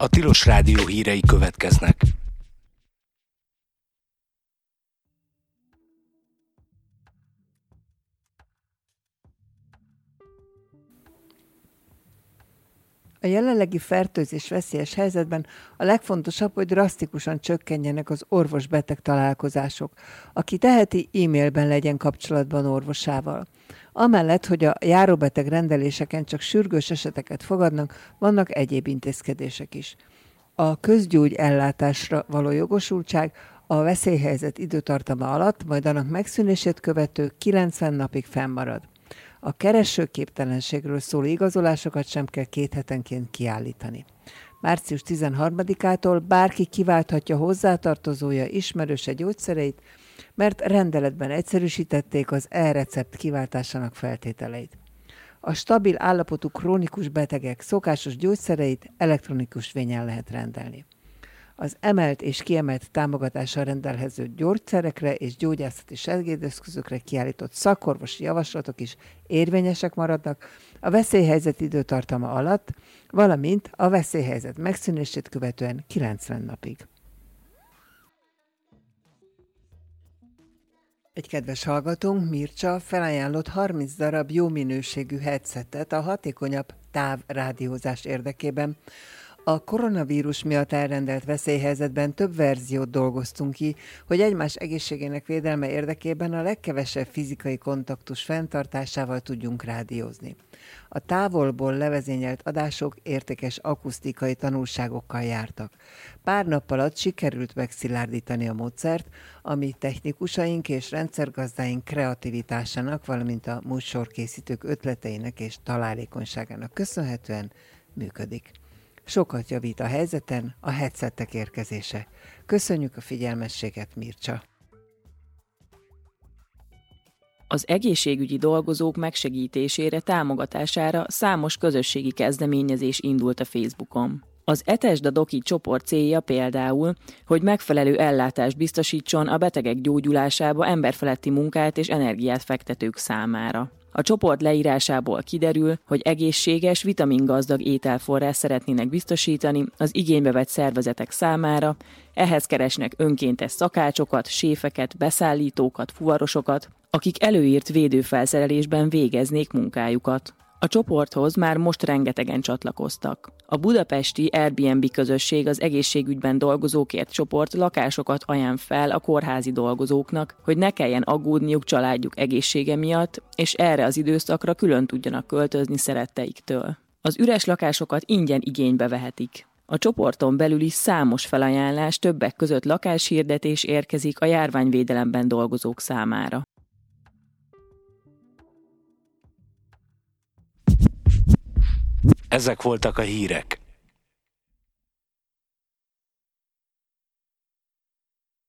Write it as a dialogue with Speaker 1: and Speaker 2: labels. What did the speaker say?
Speaker 1: A Tilos Rádió hírei következnek.
Speaker 2: A jelenlegi fertőzés veszélyes helyzetben a legfontosabb, hogy drasztikusan csökkenjenek az orvos-beteg találkozások. Aki teheti, e-mailben legyen kapcsolatban orvosával. Amellett, hogy a járóbeteg rendeléseken csak sürgős eseteket fogadnak, vannak egyéb intézkedések is. A közgyógy ellátásra való jogosultság a veszélyhelyzet időtartama alatt, majd annak megszűnését követő 90 napig fennmarad. A keresőképtelenségről szóló igazolásokat sem kell 2 hetenként kiállítani. Március 13-ától bárki kiválthatja hozzátartozója, ismerőse gyógyszereit, mert rendeletben egyszerűsítették az e-recept kiváltásának feltételeit. A stabil állapotú krónikus betegek szokásos gyógyszereit elektronikus vényen lehet rendelni. Az emelt és kiemelt támogatással rendelhető gyógyszerekre és gyógyászati segédeszközökre kiállított szakorvosi javaslatok is érvényesek maradnak a veszélyhelyzet időtartama alatt, valamint a veszélyhelyzet megszűnését követően 90 napig. Egy kedves hallgatónk, Mircsa, felajánlott 30 darab jó minőségű headsetet a hatékonyabb távrádiózás érdekében. A koronavírus miatt elrendelt veszélyhelyzetben több verziót dolgoztunk ki, hogy egymás egészségének védelme érdekében a legkevesebb fizikai kontaktus fenntartásával tudjunk rádiózni. A távolból levezényelt adások értékes akusztikai tanulságokkal jártak. Pár nap alatt sikerült megszilárdítani a módszert, ami technikusaink és rendszergazdáink kreativitásának, valamint a műsorkészítők ötleteinek és találékonyságának köszönhetően működik. Sokat javít a helyzeten a headsetek érkezése. Köszönjük a figyelmességet, Mircsa!
Speaker 3: Az egészségügyi dolgozók megsegítésére, támogatására számos közösségi kezdeményezés indult a Facebookon. Az Etesd a Doki csoport célja például, hogy megfelelő ellátást biztosítson a betegek gyógyulásába emberfeletti munkát és energiát fektetők számára. A csoport leírásából kiderül, hogy egészséges, vitamingazdag ételforrás szeretnének biztosítani az igénybe vett szervezetek számára, ehhez keresnek önkéntes szakácsokat, séfeket, beszállítókat, fuvarosokat, akik előírt védőfelszerelésben végeznék munkájukat. A csoporthoz már most rengetegen csatlakoztak. A budapesti Airbnb közösség az egészségügyben dolgozókért csoport lakásokat ajánl fel a kórházi dolgozóknak, hogy ne kelljen aggódniuk családjuk egészsége miatt, és erre az időszakra külön tudjanak költözni szeretteiktől. Az üres lakásokat ingyen igénybe vehetik. A csoporton belül is számos felajánlás, többek között lakáshirdetés érkezik a járványvédelemben dolgozók számára.
Speaker 1: Ezek voltak a hírek.